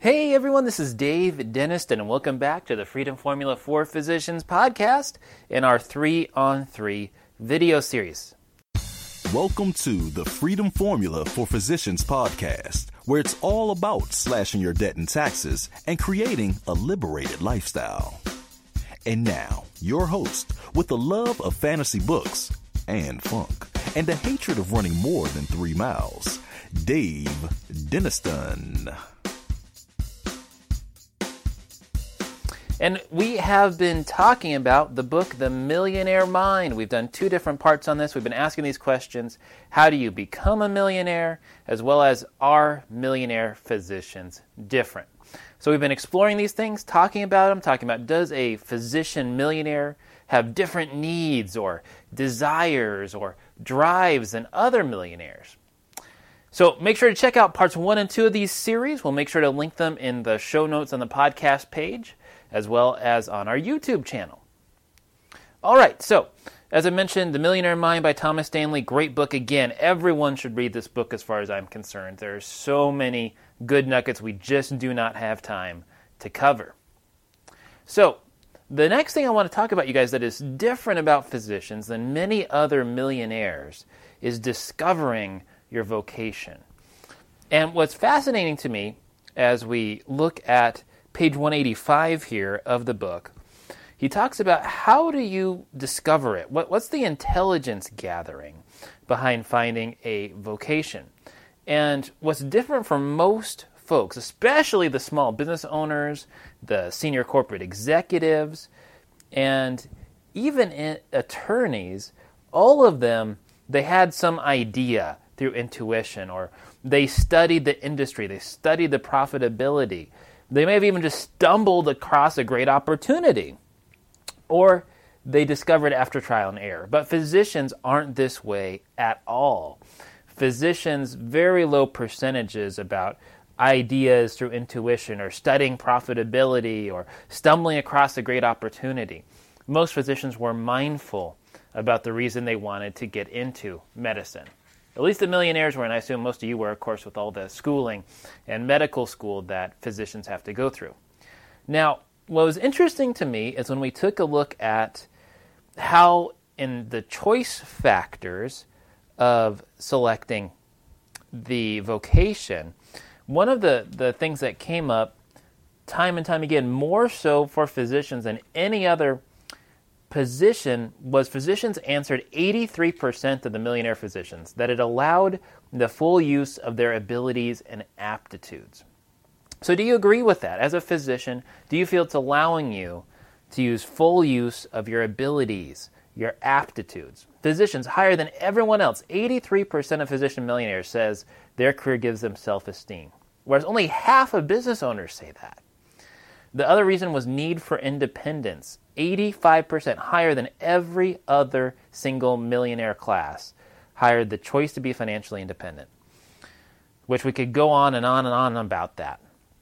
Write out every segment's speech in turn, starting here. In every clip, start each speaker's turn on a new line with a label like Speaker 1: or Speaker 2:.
Speaker 1: Hey everyone, this is Dave Denniston, and welcome back to the Freedom Formula for Physicians podcast in our 3-on-3 video series.
Speaker 2: Welcome to the Freedom Formula for Physicians podcast, where it's all about slashing your debt and taxes and creating a liberated lifestyle. And now, your host, with a love of fantasy books and funk, and a hatred of running more than 3 miles, Dave Denniston.
Speaker 1: And we have been talking about the book, The Millionaire Mind. We've done 2 different parts on this. We've been asking these questions. How do you become a millionaire? As well as, are millionaire physicians different? So we've been exploring these things, talking about does a physician millionaire have different needs or desires or drives than other millionaires? So make sure to check out parts 1 and 2 of these series. We'll make sure to link them in the show notes on the podcast page, as well as on our YouTube channel. All right, so as I mentioned, The Millionaire Mind by Thomas Stanley, great book. Again, everyone should read this book as far as I'm concerned. There are so many good nuggets we just do not have time to cover. So the next thing I want to talk about, you guys, that is different about physicians than many other millionaires is discovering your vocation. And what's fascinating to me as we look at page 185 here of the book, he talks about how do you discover it? What's the intelligence gathering behind finding a vocation? And what's different from most folks, especially the small business owners, the senior corporate executives, and even attorneys, all of them, they had some idea through intuition, or they studied the industry, they studied the profitability. They may have even just stumbled across a great opportunity, or they discovered after trial and error. But physicians aren't this way at all. Physicians, very low percentages about ideas through intuition or studying profitability or stumbling across a great opportunity. Most physicians were mindful about the reason they wanted to get into medicine. At least the millionaires were, and I assume most of you were, of course, with all the schooling and medical school that physicians have to go through. Now, what was interesting to me is when we took a look at how in the choice factors of selecting the vocation, one of the things that came up time and time again, more so for physicians than any other position, was physicians answered 83% of the millionaire physicians that it allowed the full use of their abilities and aptitudes. So do you agree with that? As a physician, do you feel it's allowing you to use full use of your abilities, your aptitudes? Physicians, higher than everyone else, 83% of physician millionaires says their career gives them self-esteem, whereas only half of business owners say that. The other reason was need for independence. 85% higher than every other single millionaire class hired the choice to be financially independent, which we could go on and on and on about that.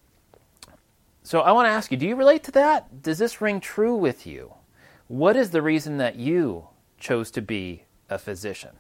Speaker 1: So I want to ask you, do you relate to that? Does this ring true with you? What is the reason that you chose to be a physician?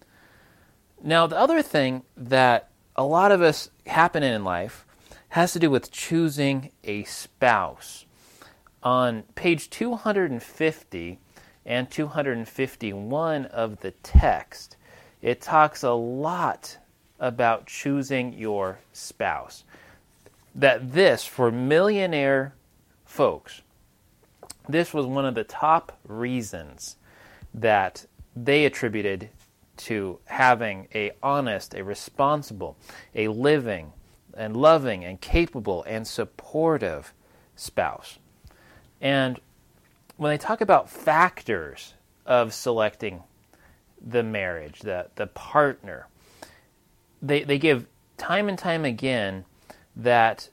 Speaker 1: Now, the other thing that a lot of us happen in life has to do with choosing a spouse. On page 250 and 251 of the text, it talks a lot about choosing your spouse. That this, for millionaire folks, this was one of the top reasons that they attributed to having a honest, a responsible, a living and loving and capable and supportive spouse. And when they talk about factors of selecting the marriage, the partner, they give time and time again that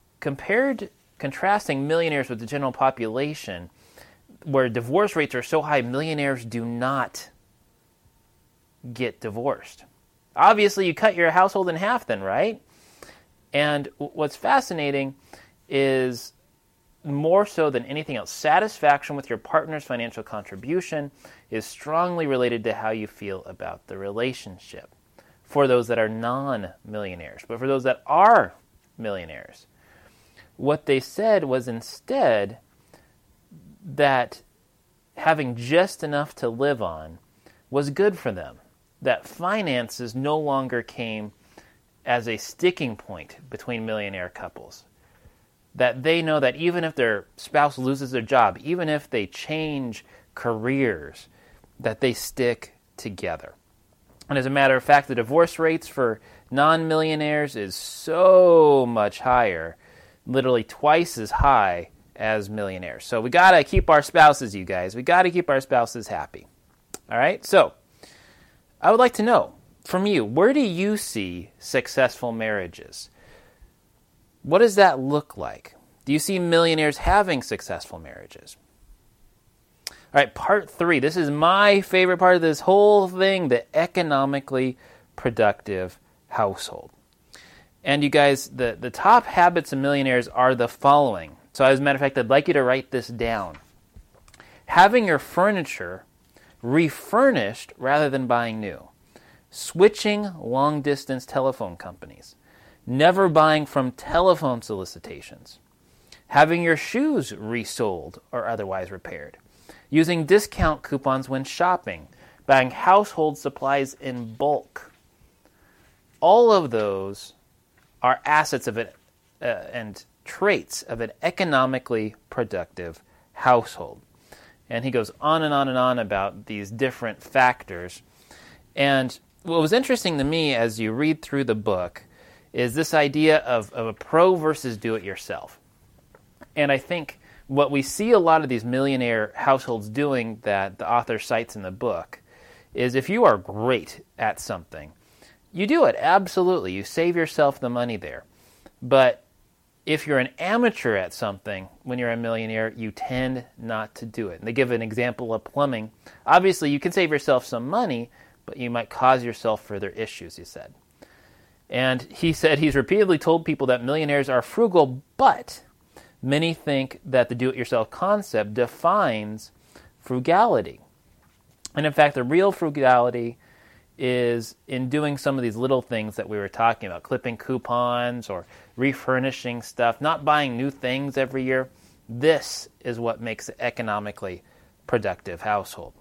Speaker 1: contrasting millionaires with the general population, where divorce rates are so high, millionaires do not get divorced. Obviously, you cut your household in half then, right? And what's fascinating is, more so than anything else, satisfaction with your partner's financial contribution is strongly related to how you feel about the relationship for those that are non-millionaires. But for those that are millionaires, What they said was instead that having just enough to live on was good for them, that finances no longer came as a sticking point between millionaire couples, that they know that even if their spouse loses their job, even if they change careers, that they stick together. And as a matter of fact, the divorce rates for non-millionaires is so much higher, literally twice as high as millionaires. So we got to keep our spouses, you guys. We got to keep our spouses happy. All right? So I would like to know from you, where do you see successful marriages? What does that look like? Do you see millionaires having successful marriages? All right, part 3. This is my favorite part of this whole thing, the economically productive household. And you guys, the top habits of millionaires are the following. So as a matter of fact, I'd like you to write this down. Having your furniture refurnished rather than buying new. Switching long-distance telephone companies. Never buying from telephone solicitations. Having your shoes resoled or otherwise repaired. Using discount coupons when shopping. Buying household supplies in bulk. All of those are assets of it and traits of an economically productive household. And he goes on and on and on about these different factors. And what was interesting to me as you read through the book is this idea of a pro versus do-it-yourself. And I think what we see a lot of these millionaire households doing that the author cites in the book is if you are great at something, you do it, absolutely. You save yourself the money there. But if you're an amateur at something, when you're a millionaire, you tend not to do it. And they give an example of plumbing. Obviously, you can save yourself some money, but you might cause yourself further issues, he said. And he said he's repeatedly told people that millionaires are frugal, but many think that the do-it-yourself concept defines frugality. And in fact, the real frugality is in doing some of these little things that we were talking about, clipping coupons or refurnishing stuff, not buying new things every year. This is what makes an economically productive household.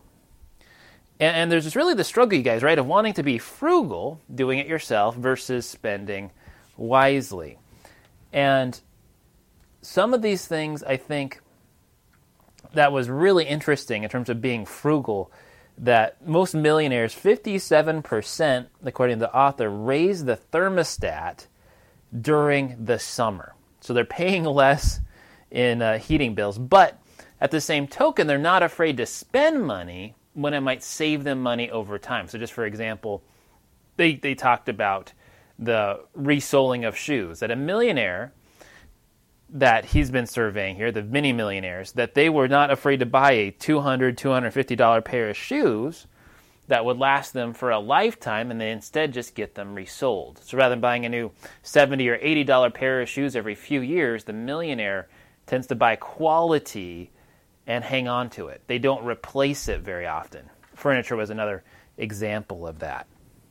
Speaker 1: And there's really the struggle, you guys, right, of wanting to be frugal, doing it yourself, versus spending wisely. And some of these things, I think, that was really interesting in terms of being frugal, that most millionaires, 57%, according to the author, raise the thermostat during the summer. So they're paying less in heating bills. But at the same token, they're not afraid to spend money when it might save them money over time. So just for example, they talked about the resoling of shoes. That a millionaire that he's been surveying here, the mini millionaires, that they were not afraid to buy a $200, $250 pair of shoes that would last them for a lifetime, and they instead just get them resold. So rather than buying a new $70 or $80 pair of shoes every few years, the millionaire tends to buy quality and hang on to it. They don't replace it very often. Furniture was another example of that.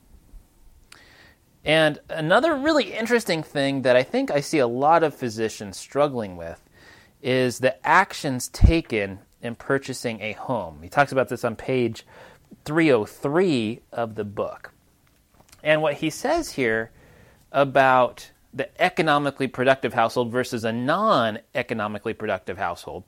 Speaker 1: And another really interesting thing that I think I see a lot of physicians struggling with is the actions taken in purchasing a home. He talks about this on page 303 of the book. And what he says here about the economically productive household versus a non-economically productive household,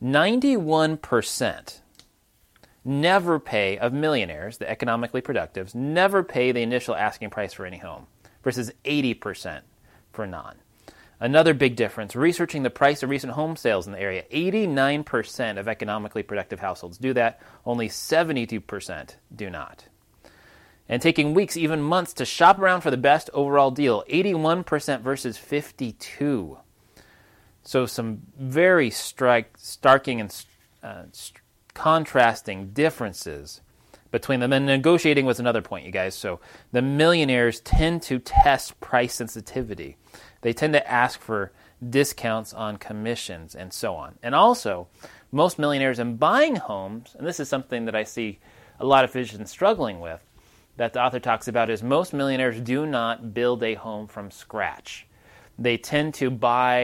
Speaker 1: 91% never pay, of millionaires, the economically productives, never pay the initial asking price for any home, versus 80% for non. Another big difference, researching the price of recent home sales in the area, 89% of economically productive households do that, only 72% do not. And taking weeks, even months, to shop around for the best overall deal, 81% versus 52%. So some very starking and contrasting differences between them. And negotiating was another point, you guys. So the millionaires tend to test price sensitivity. They tend to ask for discounts on commissions and so on. And also, most millionaires in buying homes, and this is something that I see a lot of physicians struggling with, that the author talks about, is most millionaires do not build a home from scratch. They tend to buy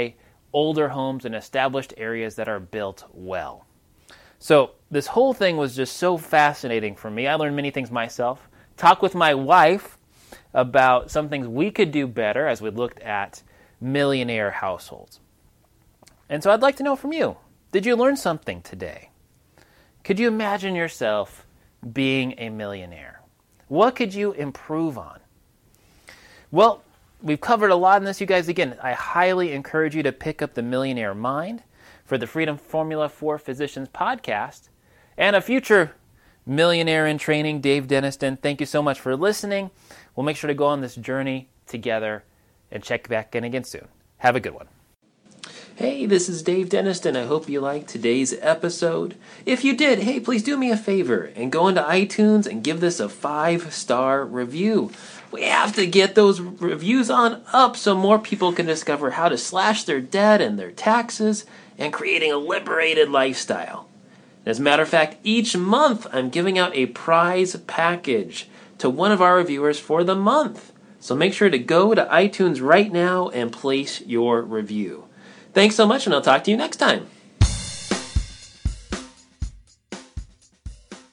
Speaker 1: older homes in established areas that are built well. So this whole thing was just so fascinating for me. I learned many things myself. Talked with my wife about some things we could do better as we looked at millionaire households. And so I'd like to know from you, did you learn something today? Could you imagine yourself being a millionaire? What could you improve on? Well, we've covered a lot in this, you guys. Again, I highly encourage you to pick up the Millionaire Mind for the Freedom Formula for Physicians podcast. And a future millionaire in training, Dave Deniston, thank you so much for listening. We'll make sure to go on this journey together and check back in again soon. Have a good one. Hey, this is Dave Deniston. I hope you liked today's episode. If you did, hey, please do me a favor and go into iTunes and give this a 5-star review. We have to get those reviews on up so more people can discover how to slash their debt and their taxes and creating a liberated lifestyle. As a matter of fact, each month I'm giving out a prize package to one of our reviewers for the month. So make sure to go to iTunes right now and place your review. Thanks so much, and I'll talk to you next time.